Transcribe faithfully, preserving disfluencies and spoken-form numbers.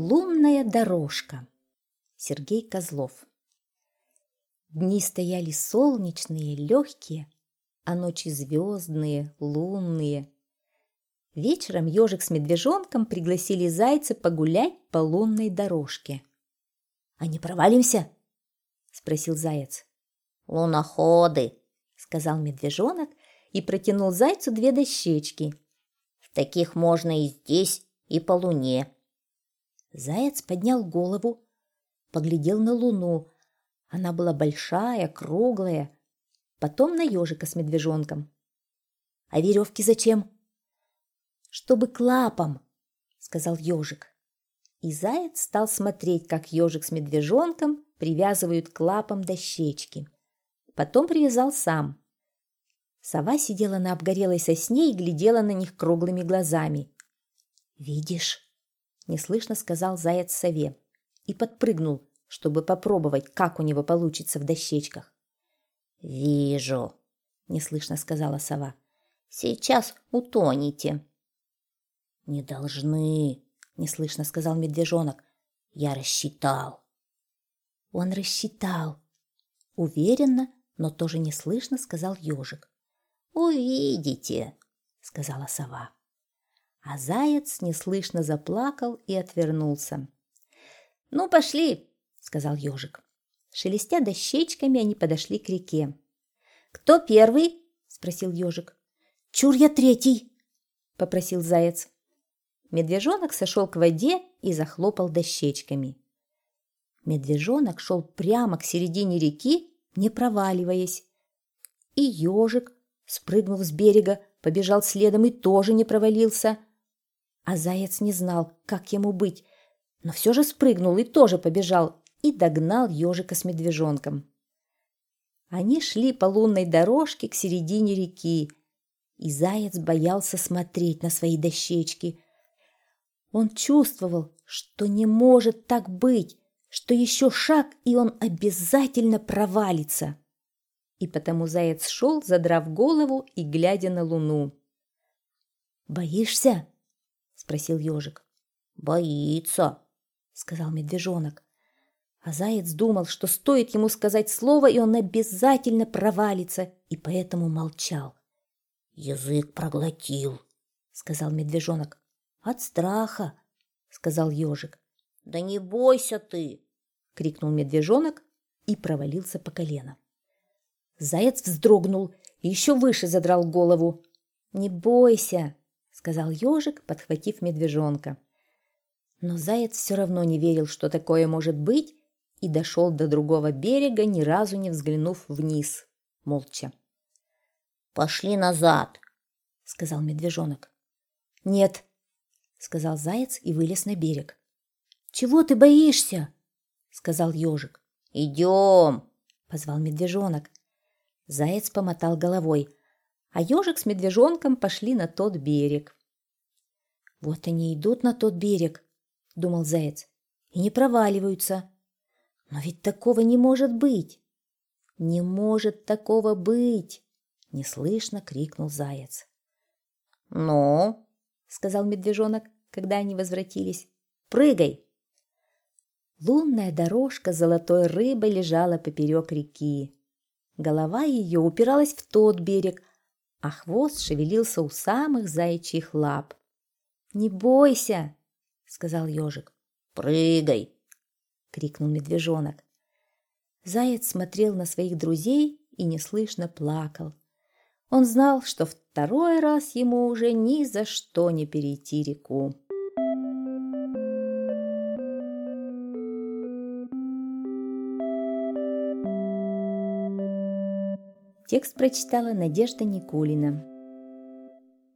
Лунная дорожка. Сергей Козлов. Дни стояли солнечные, легкие, а ночи звездные, лунные. Вечером ежик с медвежонком пригласили зайца погулять по лунной дорожке. «А не провалимся?» – спросил заяц. «Луноходы», – сказал медвежонок и протянул зайцу две дощечки. «В таких можно и здесь, и по луне». Заяц поднял голову, поглядел на луну. Она была большая, круглая. Потом на ежика с медвежонком. «А веревки зачем?» «Чтобы к лапам», — сказал ежик. И заяц стал смотреть, как ежик с медвежонком привязывают к лапам дощечки. Потом привязал сам. Сова сидела на обгорелой сосне и глядела на них круглыми глазами. «Видишь?» — неслышно сказал заяц сове и подпрыгнул, чтобы попробовать, как у него получится в дощечках. «Вижу», — неслышно сказала сова. «Сейчас утонете». «Не должны», — неслышно сказал медвежонок. «Я рассчитал». «Он рассчитал», — уверенно, но тоже неслышно сказал ежик. «Увидите», — сказала сова. А заяц неслышно заплакал и отвернулся. «Ну, пошли», — сказал ежик. Шелестя дощечками, они подошли к реке. «Кто первый?» — спросил ежик. «Чур я третий», — попросил заяц. Медвежонок сошел к воде и захлопал дощечками. Медвежонок шел прямо к середине реки, не проваливаясь. И ежик, спрыгнув с берега, побежал следом и тоже не провалился. А заяц не знал, как ему быть, но все же спрыгнул и тоже побежал, и догнал ежика с медвежонком. Они шли по лунной дорожке к середине реки, и заяц боялся смотреть на свои дощечки. Он чувствовал, что не может так быть, что еще шаг, и он обязательно провалится. И потому заяц шел, задрав голову и глядя на луну. «Боишься?» — спросил ежик. «Боится», — сказал медвежонок. А заяц думал, что стоит ему сказать слово, и он обязательно провалится, и поэтому молчал. «Язык проглотил», — сказал медвежонок. «От страха», — сказал ежик. «Да не бойся ты», — крикнул медвежонок и провалился по колено. Заяц вздрогнул и еще выше задрал голову. «Не бойся», — сказал ежик, подхватив медвежонка. Но заяц все равно не верил, что такое может быть, и дошел до другого берега, ни разу не взглянув вниз, молча. «Пошли назад», — сказал медвежонок. «Нет», — сказал заяц и вылез на берег. «Чего ты боишься?» — сказал ежик. «Идем», — позвал медвежонок. Заяц помотал головой, а ежик с медвежонком пошли на тот берег. «Вот они идут на тот берег», — думал заяц, — «и не проваливаются. Но ведь такого не может быть! Не может такого быть!» — неслышно крикнул заяц. «Ну?» — сказал медвежонок, когда они возвратились. «Прыгай!» Лунная дорожка с золотой рыбой лежала поперек реки. Голова ее упиралась в тот берег, а хвост шевелился у самых заячьих лап. «Не бойся!» — сказал ежик. «Прыгай!» — крикнул медвежонок. Заяц смотрел на своих друзей и неслышно плакал. Он знал, что второй раз ему уже ни за что не перейти реку. Текст прочитала Надежда Никулина.